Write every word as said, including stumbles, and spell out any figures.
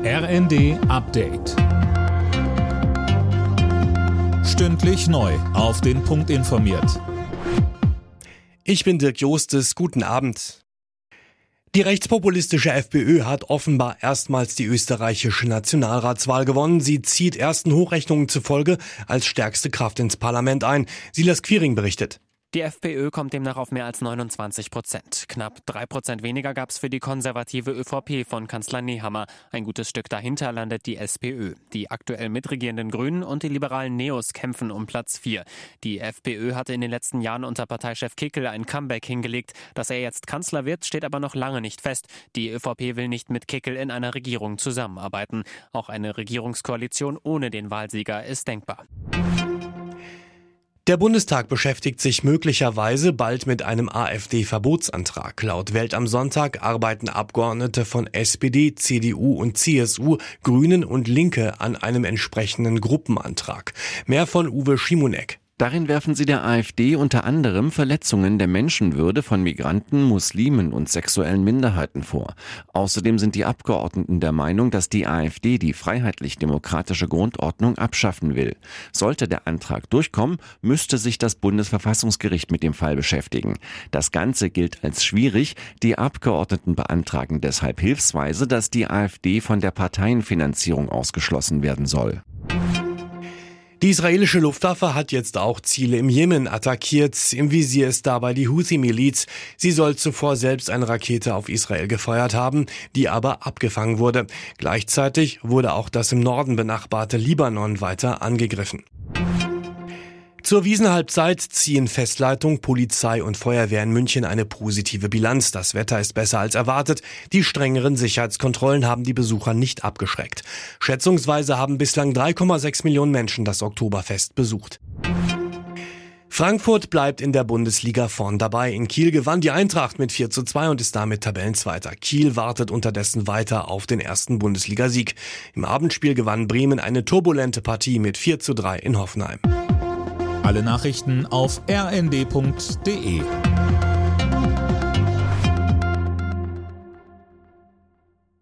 R N D Update. Stündlich neu auf den Punkt informiert. Ich bin Dirk Jostes, guten Abend. Die rechtspopulistische FPÖ hat offenbar erstmals die österreichische Nationalratswahl gewonnen. Sie zieht ersten Hochrechnungen zufolge als stärkste Kraft ins Parlament ein. Silas Quiring berichtet. Die FPÖ kommt demnach auf mehr als neunundzwanzig Prozent. Knapp drei Prozent weniger gab es für die konservative ÖVP von Kanzler Nehammer. Ein gutes Stück dahinter landet die SPÖ. Die aktuell mitregierenden Grünen und die liberalen Neos kämpfen um Platz vier. Die FPÖ hatte in den letzten Jahren unter Parteichef Kickl ein Comeback hingelegt. Dass er jetzt Kanzler wird, steht aber noch lange nicht fest. Die ÖVP will nicht mit Kickl in einer Regierung zusammenarbeiten. Auch eine Regierungskoalition ohne den Wahlsieger ist denkbar. Der Bundestag beschäftigt sich möglicherweise bald mit einem AfD-Verbotsantrag. Laut Welt am Sonntag arbeiten Abgeordnete von S P D, C D U und C S U, Grünen und Linke an einem entsprechenden Gruppenantrag. Mehr von Uwe Schimonek. Darin werfen sie der AfD unter anderem Verletzungen der Menschenwürde von Migranten, Muslimen und sexuellen Minderheiten vor. Außerdem sind die Abgeordneten der Meinung, dass die AfD die freiheitlich-demokratische Grundordnung abschaffen will. Sollte der Antrag durchkommen, müsste sich das Bundesverfassungsgericht mit dem Fall beschäftigen. Das Ganze gilt als schwierig. Die Abgeordneten beantragen deshalb hilfsweise, dass die AfD von der Parteienfinanzierung ausgeschlossen werden soll. Die israelische Luftwaffe hat jetzt auch Ziele im Jemen attackiert. Im Visier ist dabei die Houthi-Miliz. Sie soll zuvor selbst eine Rakete auf Israel gefeuert haben, die aber abgefangen wurde. Gleichzeitig wurde auch das im Norden benachbarte Libanon weiter angegriffen. Zur Wiesenhalbzeit ziehen Festleitung, Polizei und Feuerwehr in München eine positive Bilanz. Das Wetter ist besser als erwartet. Die strengeren Sicherheitskontrollen haben die Besucher nicht abgeschreckt. Schätzungsweise haben bislang drei Komma sechs Millionen Menschen das Oktoberfest besucht. Frankfurt bleibt in der Bundesliga vorn dabei. In Kiel gewann die Eintracht mit vier zu zwei und ist damit Tabellenzweiter. Kiel wartet unterdessen weiter auf den ersten Bundesligasieg. Im Abendspiel gewann Bremen eine turbulente Partie mit vier zu drei in Hoffenheim. Alle Nachrichten auf r n d punkt d e.